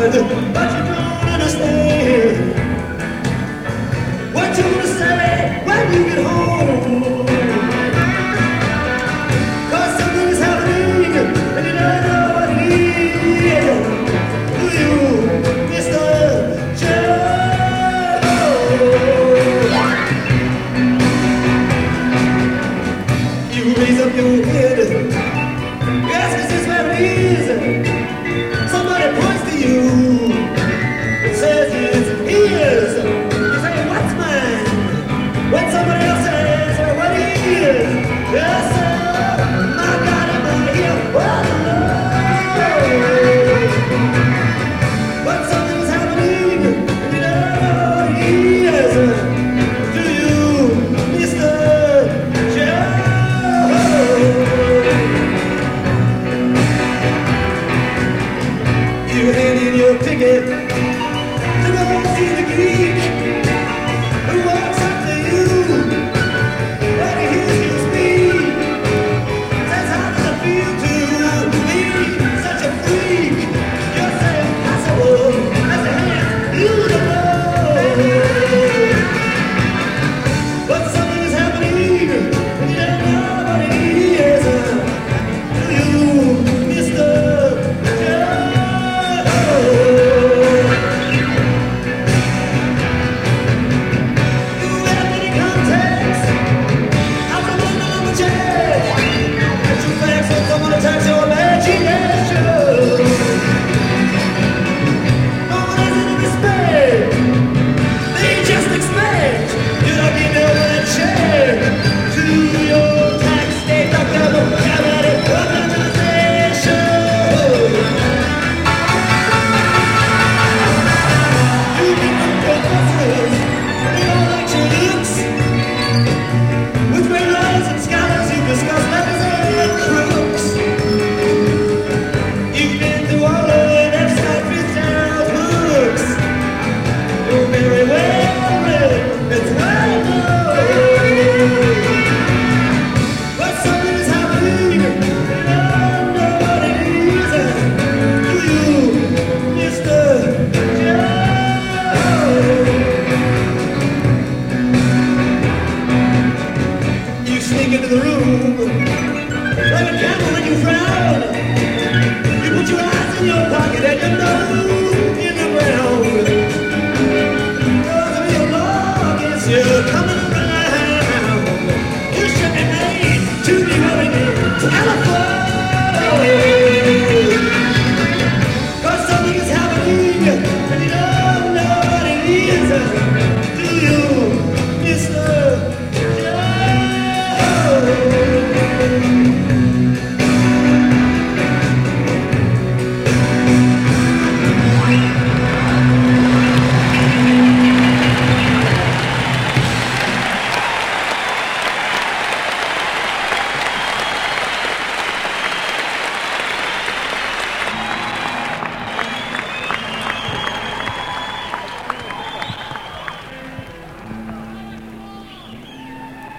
but you don't understand what you're gonna say when you get home. 'Cause something is happening and you don't know what it is. Do you, Mr. Joe? You raise up your head. Yes, 'cause it's where it is. Somebody points to you and says it's his. You say, what's mine? When somebody else says what it is. Yes, sir, my God, am I here? Oh, but something's happening and you know what it is. Do you, Mr. Joe? You hand in your ticket to go see the Greek who walks up to you when he hears you speak. Says, how does it feel to be such a freak? You say, impossible. That's a hand you don't know. But something is happening and you don't know what it is. Do you, Mr. Joe? Into the room like a candle when you frown. You put your eyes in your pocket and you know